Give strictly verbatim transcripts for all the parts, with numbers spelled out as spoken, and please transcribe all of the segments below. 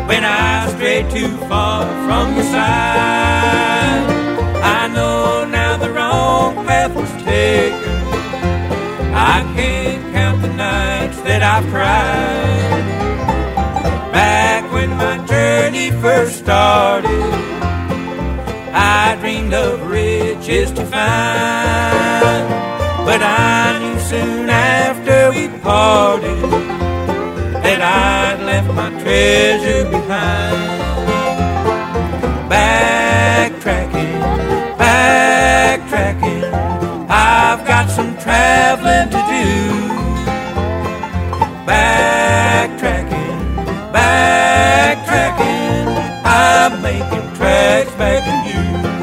when I strayed too far from your side. I know now the wrong path was taken. I can't count the nights that I've cried. Back when my journey first started, I dreamed of riches to find. But I knew soon after we parted that I'd left my treasure behind. Backtracking, backtracking, I've got some traveling to do. Backtracking, backtracking, I'm making tracks back to you.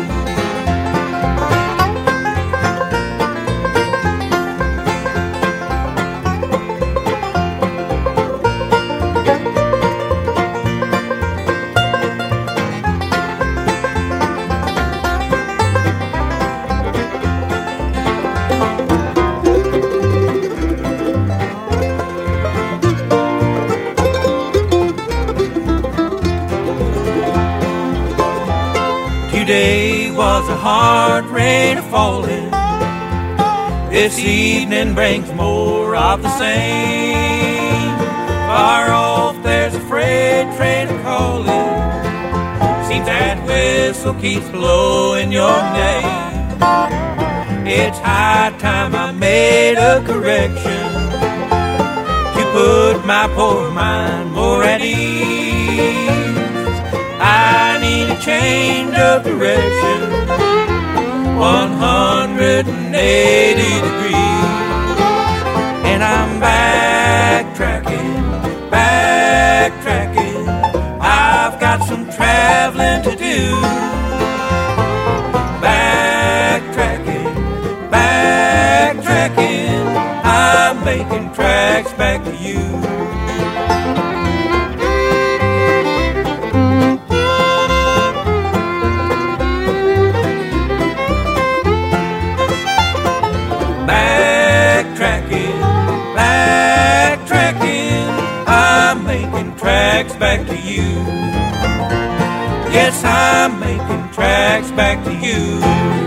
Today was a hard rain falling. This evening brings more of the same. Far off there's a freight train calling. Seems that whistle keeps blowing your name. It's high time I made a correction to put my poor mind more at ease. I need a change of direction, one hundred eighty degrees. And I'm backtracking, backtracking, I've got some traveling to do. Backtracking, backtracking, I'm making tracks back to you. Backtracking, backtracking, I'm making tracks back to you. Yes, I'm making tracks back to you.